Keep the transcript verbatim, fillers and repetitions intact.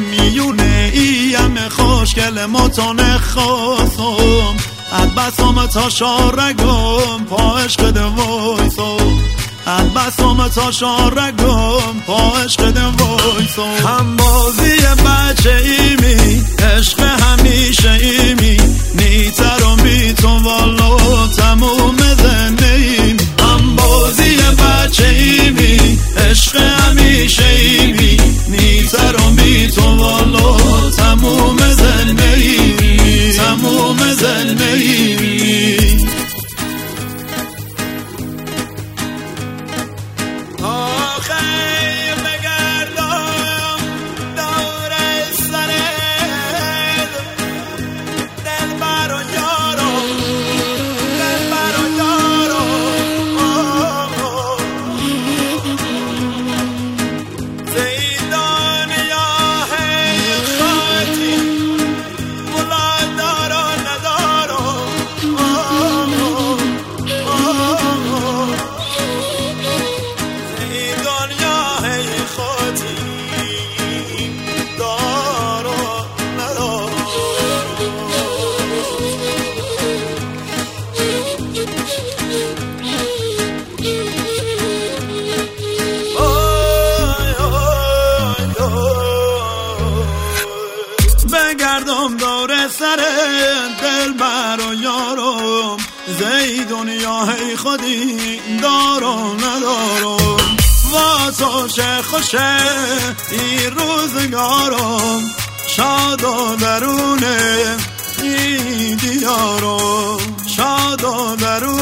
میونه ایم خوشگل متانه خواستم البسام تا شارگم پا عشق دویسم البسام تا شارگم پا عشق دویسم هم بازی بچه ایمی عشق همیشه ایمی نیترم بی تو والا تموم زندگیم هم بازی بچه ایمی عشق همیشه ایمی نیترم بی تو والا تموم زندگیم تموم زندگیم بگردم دور سر دل بر و یارم زی دنیای خودی دارم ندارم واسه خوشه این روزگارم شاد و درونه ای دیارم شاد و درونه